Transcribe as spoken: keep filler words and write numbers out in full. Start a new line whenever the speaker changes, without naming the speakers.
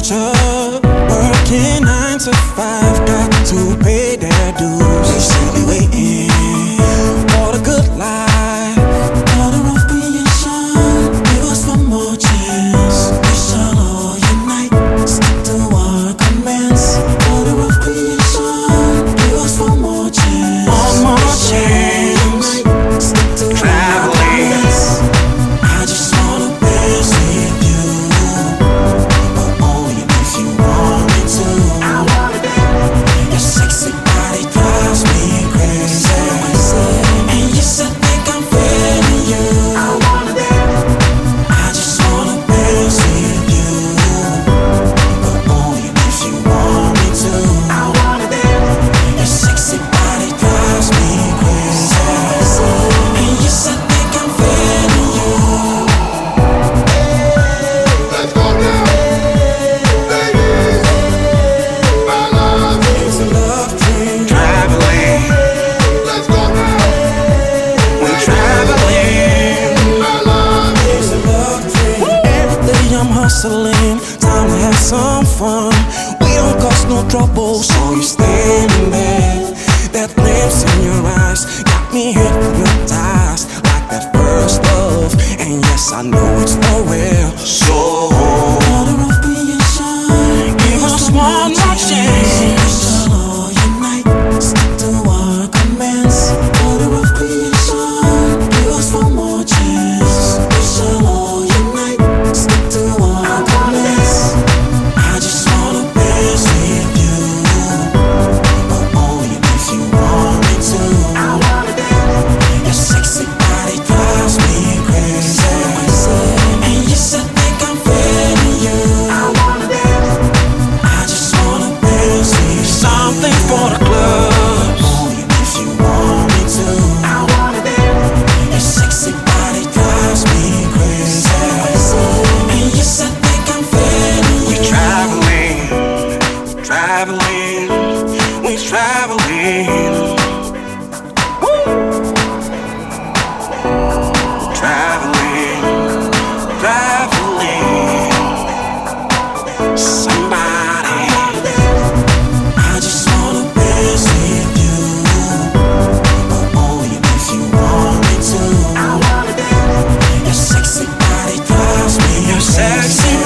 pressure. Working nine to five, got to pay their dues. They still be waiting for the good life. Order of creation, give us one more chance. We shall all unite, stick to our commands. Order of creation, give us one more chance. One more chance, stick to our commands. I just wanna dance with you, but only if you want me to. I wanna dance. Your sexy body drives me crazy, and yes, I think I'm feeling you. I wanna dance. I just wanna dance with you, but only if you want me to. I wanna dance. Your sexy body drives me crazy, and yes, I think I'm feeling you.
Let's go now, ladies. My love,
It's a love dream.
Traveling,
let's go now,
we're traveling.
my love.
It's a love dream. Every day I'm hustling, time to have some fun. We don't cause no trouble, so you standing there. That glimpse in your eyes got me hypnotized, like that first love. And yes, I know it's for real. So order of creation, give us one more chance. We shall all unite, stick to our commands. Order of creation, give us one more chance. We shall all unite, stick to our commands. I just wanna dance with you, but only if you want me to. I wanna dance. Your sexy body drives me crazy, and yes, I think I'm feeling you. I wanna dance. I just wanna dance with you. Something for the club, only if you want me to. I wanna dance. Your sexy body drives me crazy, and yes, I think I'm feeling you.
We traveling, traveling, we traveling. Woo! Traveling, traveling. Somebody,
I just wanna dance with you, but only if you want me to. I wanna dance. Your sexy body drives me
your
crazy.
sexy